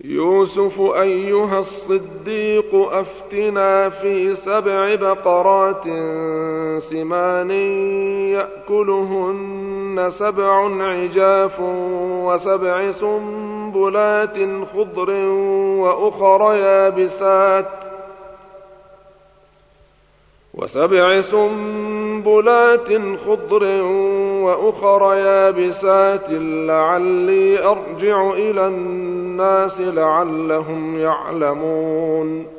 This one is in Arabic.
يوسف أيها الصديق أفتنا في 7 بقرات سمان يأكلهن 7 عجاف و7 سنبلات خضر وأخر يابسات لعلي أرجع إلى الناس لعلهم يعلمون